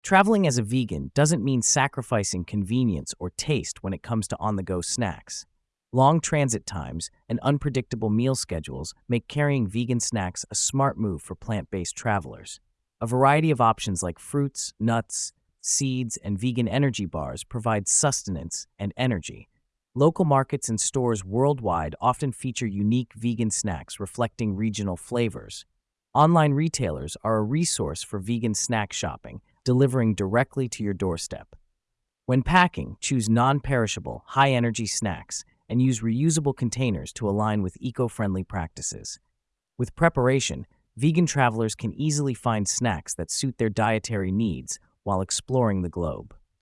Traveling as a vegan doesn't mean sacrificing convenience or taste when it comes to on-the-go snacks. Long transit times and unpredictable meal schedules make carrying vegan snacks a smart move for plant-based travelers. A variety of options like fruits, nuts, seeds, and vegan energy bars provide sustenance and energy. Local markets and stores worldwide often feature unique vegan snacks reflecting regional flavors. Online retailers are a resource for vegan snack shopping, delivering directly to your doorstep. When packing, choose non-perishable, high-energy snacks and use reusable containers to align with eco-friendly practices. With preparation, vegan travelers can easily find snacks that suit their dietary needs while exploring the globe.